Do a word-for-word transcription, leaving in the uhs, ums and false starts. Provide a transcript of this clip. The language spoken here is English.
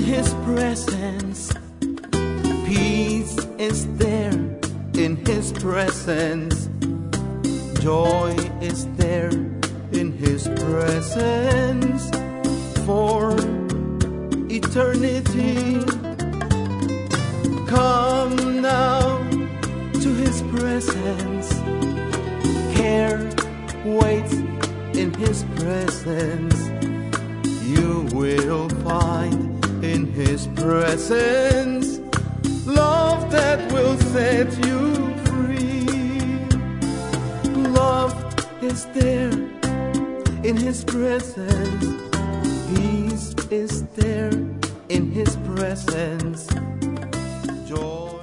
His presence. Peace is there in His presence. Joy is there in His presence for eternity. Come now to His presence. Care waits in His presence. You will find in His presence love that will set you free. Love is there in His presence. Peace is there in His presence. Joy